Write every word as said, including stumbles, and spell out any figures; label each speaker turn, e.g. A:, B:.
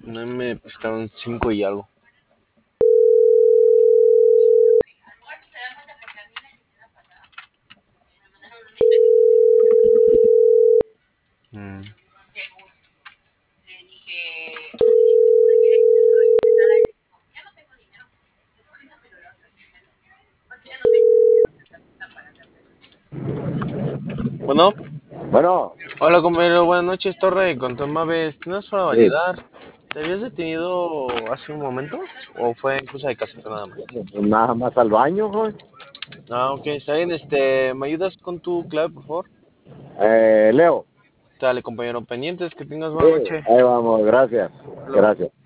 A: No me pescaron cinco y algo. Mm. Bueno,
B: Bueno,
A: hola compañero, buenas noches, Torre, con tu Maves. ¿Tienes para
B: sí,
A: validar? ¿Te habías detenido hace un momento? ¿O fue en cosa de caseta nada más?
B: nada más al baño, joven.
A: Ah, ok, está bien. Este, ¿me ayudas con tu clave, por favor?
B: Eh, Leo.
A: Dale, compañero, pendientes, que tengas
B: Sí,
A: buena noche.
B: ahí vamos, gracias.
A: Hasta luego.
B: Gracias.